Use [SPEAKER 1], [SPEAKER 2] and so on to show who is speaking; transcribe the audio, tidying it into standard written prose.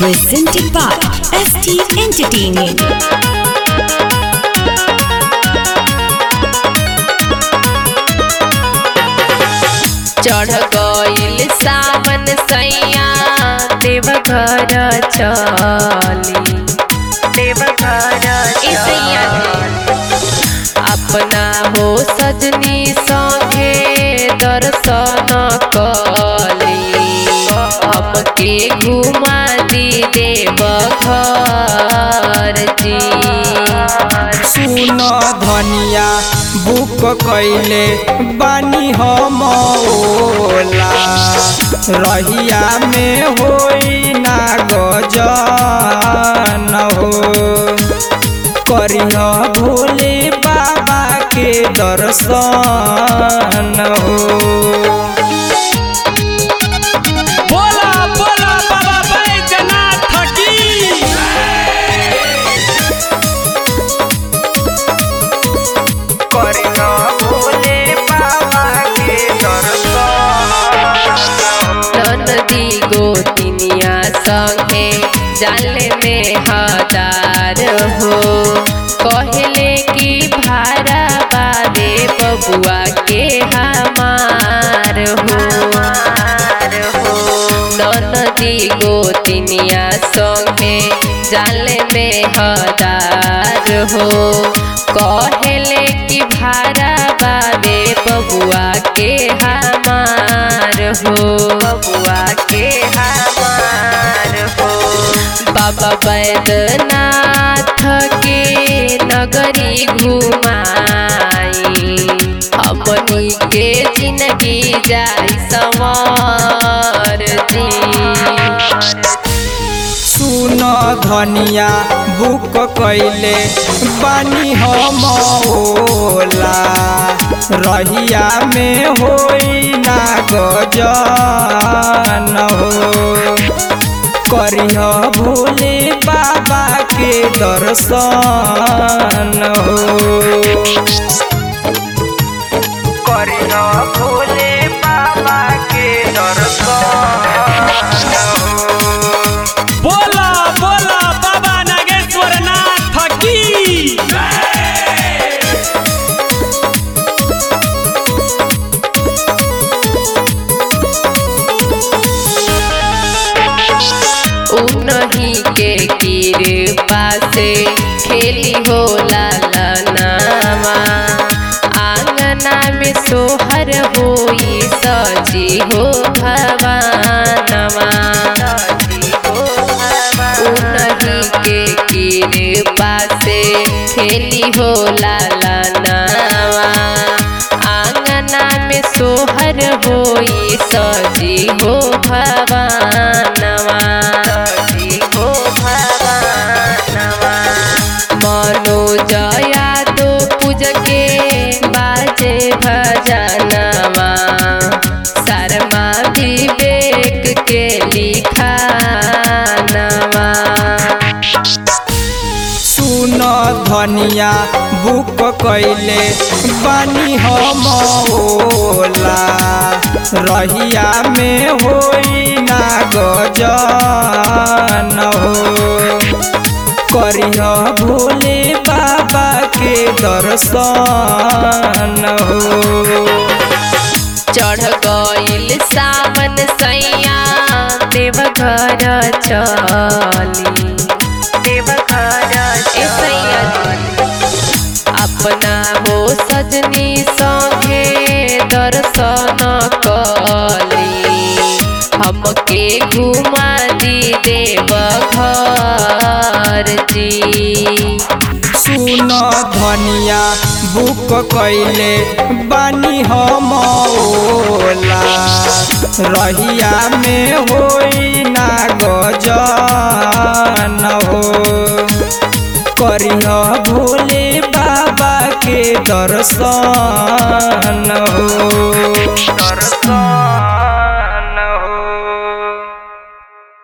[SPEAKER 1] presented by ST Entertainment.
[SPEAKER 2] चढ़ गइल सावन सैया देवघर चली अपना हो सजनी संगे दर्शन कली हमके घुमा दी देवघर जी।
[SPEAKER 3] सुन धनिया बुक कैले बानी हम ओला रहिया में होई ना गजन हो करिह भोले बाबा के दर्शन हो।
[SPEAKER 4] बोला बोला बाबा बैजनाथ की
[SPEAKER 3] करिह भोले बाबा के दर्शन।
[SPEAKER 2] ननदी गोतिनिया संगे जाले में हदार हो कहले कि भाड़ा बादे बबुआ के हमार हो। ननदी गोतिनिया संगे जाले में हदार हो कहले कि भाड़ा बादे बबुआ के हमार हो बाबा बैद्यनाथ के नगरी घुमाई हमनी के जिंदगी जाई संवर जी।
[SPEAKER 3] सुन धनिया बुक कैले बानी हम ओला रहिया में होई ना गजन हो करिह भोले बाबा के दर्शन हो। करिह भोले बाबा के दर्शन हो।
[SPEAKER 4] बोला बोला बाबा नागेश्वर नाथ की
[SPEAKER 2] उन्हीं के कृपा से खेली हो लालनामा आंगना में सोहर होई सजी हो भवानवा। उन्हीं के कृपा से खेली हो लालनामा आंगना में सोहर होई सजी हो भवानवा। मनोजया तो पूज के बाजे भजनवा शर्मा विवेक के लिखानवा।
[SPEAKER 3] सुन धनिया बुक कैले बानी हम ओला रहिया में होई ना गजन हो करिह भोले बाबा के दर्शन हो।
[SPEAKER 2] चढ़ गइल सावन सैया देवघर चली अपना हो सजनी संगे दर्शन कली हमके घुमा दी देवघर जी।
[SPEAKER 3] सुन धनिया बुक कैले बानी हम ओला रहिया में होई ना गजन हो करिह भोले बाबा के दर्शन हो।